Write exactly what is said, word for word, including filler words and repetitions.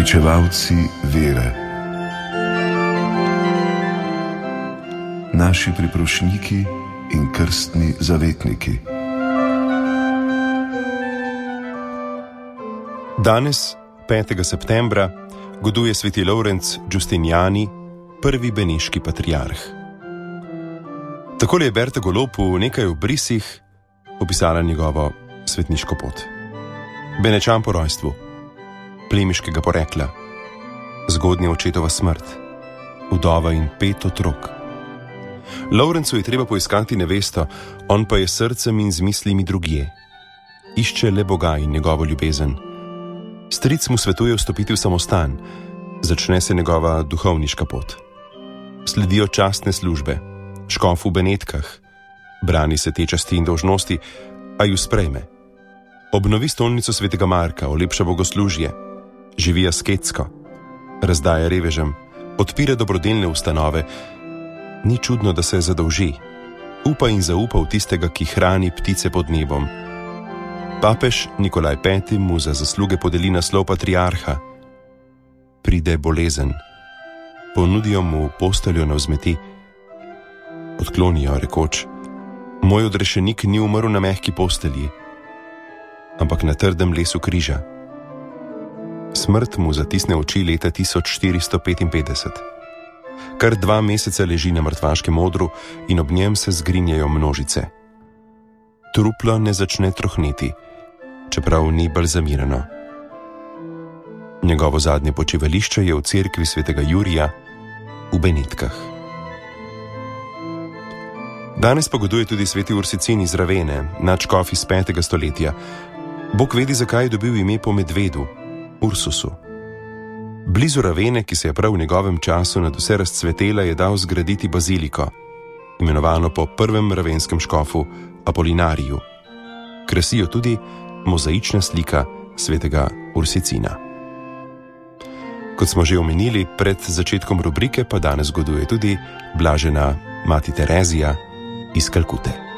Pričevalci vere. Naši priprošniki in krstni zavetniki. Danes, petega septembra, goduje sveti Lovrenc Giustiniani, prvi beneški patriarh. Takole je Berta Golob v nekaj obrisih opisala njegovo svetniško pot. Benečan po rojstvu, plemiškega porekla, zgodnja očetova smrt, vdova in pet otrok. Lovrencu je treba poiskati nevesto, on pa je srcem in z mislimi drugje. Išče le Boga in njegovo ljubezen. Stric mu svetuje vstopiti v samostan, začne se njegova duhovniška pot. Sledijo častne službe, škof v Benetkah, brani se te časti in dolžnosti, a ju sprejme. Obnovi stolnico svetega Marka, olepša bogoslužje, živi asketsko, razdaja revežem, odpira dobrodelne ustanove. Ni čudno, da se zadolži, upa in zaupa v tistega, ki hrani ptice pod nebom. Papež Nikolaj peti mu za zasluge podeli naslov patriarha. Pride bolezen, ponudijo mu posteljo na vzmeti. Odklonijo, rekoč: moj odrešenik ni umrl na mehki postelji, ampak na trdem lesu križa. Smrt mu zatisne oči leta tisoč štiristo petinpetdeset. Kar dva meseca leži na mrtvaškem odru in ob njem se zgrinjajo množice. Truplo ne začne trohneti, čeprav ni balzamirano. Njegovo zadnje počivališče je v cerkvi svetega Jurija v Benetkah. Danes pogoduje tudi sveti Ursicin iz Ravene, nadškof iz petega stoletja. Bog vedi, zakaj je dobil ime po medvedu, Ursusu. Blizu Ravene, ki se je prav v njegovem času nadvse razcvetela, je dal zgraditi baziliko, imenovano po prvem ravenskem škofu Apolinariju. Krasijo tudi mozaična slika svetega Ursicina. Kot smo že omenili, pred začetkom rubrike pa danes goduje tudi blažena mati Terezija iz Kalkute.